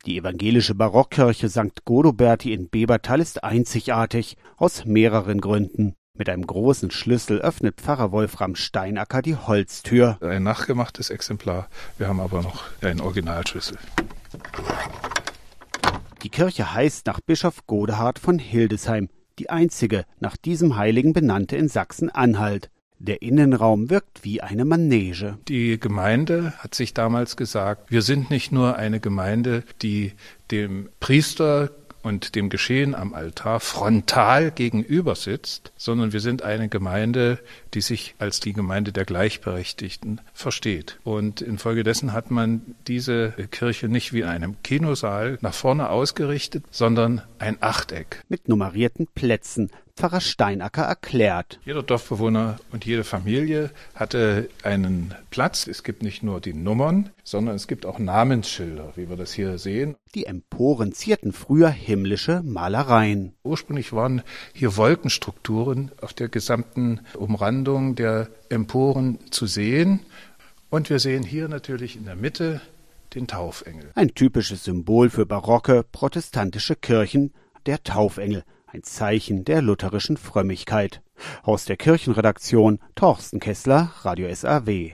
Die evangelische Barockkirche St. Godoberti in Bebertal ist einzigartig, aus mehreren Gründen. Mit einem großen Schlüssel öffnet Pfarrer Wolfram Steinacker die Holztür. Ein nachgemachtes Exemplar, wir haben aber noch einen Originalschlüssel. Die Kirche heißt nach Bischof Godehard von Hildesheim, die einzige nach diesem Heiligen benannte in Sachsen-Anhalt. Der Innenraum wirkt wie eine Manege. Die Gemeinde hat sich damals gesagt, wir sind nicht nur eine Gemeinde, die dem Priester und dem Geschehen am Altar frontal gegenüber sitzt, sondern wir sind eine Gemeinde, die sich als die Gemeinde der Gleichberechtigten versteht. Und infolgedessen hat man diese Kirche nicht wie in einem Kinosaal nach vorne ausgerichtet, sondern ein Achteck. Mit nummerierten Plätzen. Pfarrer Steinacker erklärt. Jeder Dorfbewohner und jede Familie hatte einen Platz. Es gibt nicht nur die Nummern, sondern es gibt auch Namensschilder, wie wir das hier sehen. Die Emporen zierten früher himmlische Malereien. Ursprünglich waren hier Wolkenstrukturen auf der gesamten Umrandung der Emporen zu sehen. Und wir sehen hier natürlich in der Mitte den Taufengel. Ein typisches Symbol für barocke, protestantische Kirchen, der Taufengel. Ein Zeichen der lutherischen Frömmigkeit. Aus der Kirchenredaktion Torsten Kessler, Radio SAW.